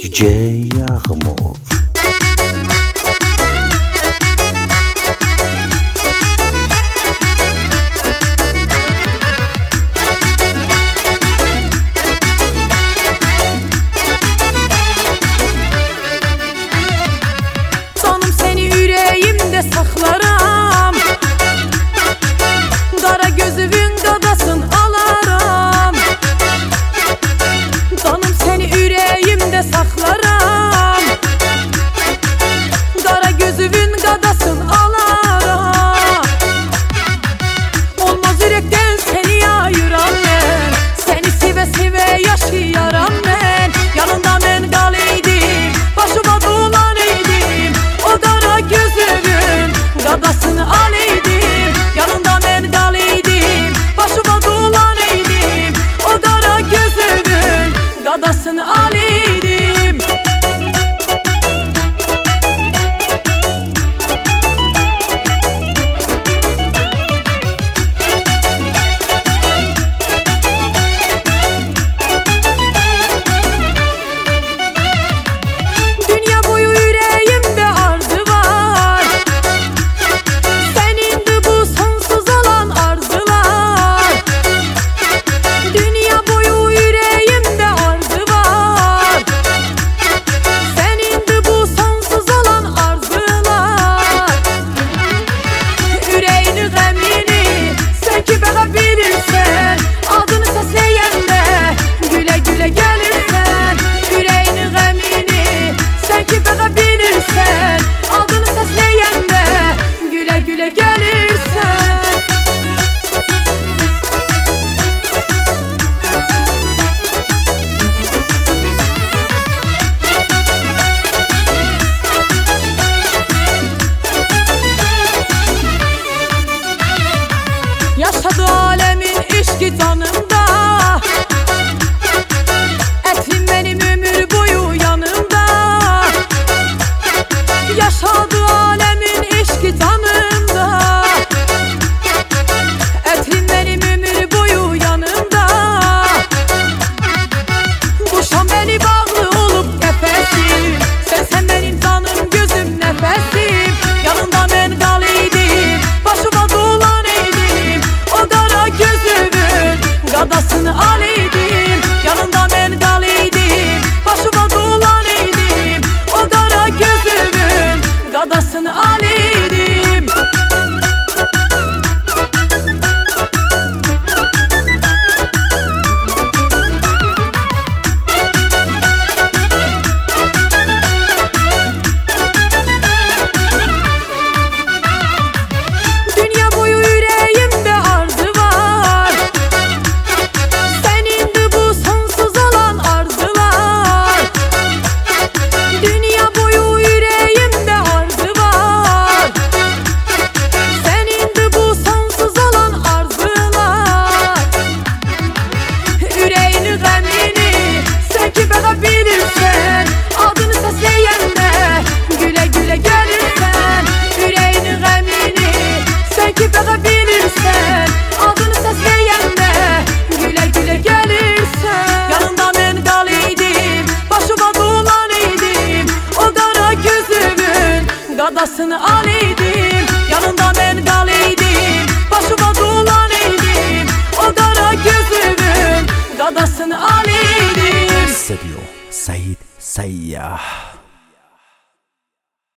DJ Yağmur. Canım seni yüreğimde saklarım, kara gözümün qadasın alaram. Canım seni yüreğimde saklarım, kara gözümün qadasın alaram. Olmaz yürekten seni ayıram ben, seni seve seve yaşayaram ben. Yanında ben qalıydım, başıma dolanıydım, o kara gözümün qadasını alaydım. Yanında ben qalıydım, başıma dolanıydım, o kara gözümün qadasını alaydım. Dünya boyu yüreğimde arzu var, senindir bu sonsuz olan arzular. Dünya boyu yüreğimde arzu var, senindir bu sonsuz olan arzular. Yüreğini qəmini sen ki bana bilirsen, adını səsləyəndə güle güle gelirsen. Yüreğini qəmini sen ki bana bilirsen, adını səsləyəndə güle güle gelirsen. Yaşadı alemin işki canımda, etim benim ömür boyu yanımda. Yaşadı alemin işki canımda, etim benim ömür boyu yanımda. Kuşan beni bağlı olup nefesim, sen benim canım gözüm nefesim. Yanında ben qalıydım, başıma dolanıydım, o kara gözümün qadasını alaydım. Yanında ben qalıydım, başıma dolanıydım, o kara gözümün qadasını alaydım. Dünya boyu yüreğimde arzu var, senindir bu sonsuz olan arzular. Dünya boyu yüreğimde arzu var, senindir bu sonsuz olan arzular. Yüreğini qəmini sen ki bana bilirsen, adını səsləyəndə güle güle gelirsen. Yüreğini qəmini sen ki bana bilirsen, adını səsləyəndə güle güle gelirsen. Yanında ben qalıydım, başıma dolanıydım, o kara gözümün qadasını alaydım. Yanında ben qalıydım, başıma dolanıydım, o kara gözümün qadasını alaydım. Hissediyor Said Sayyah.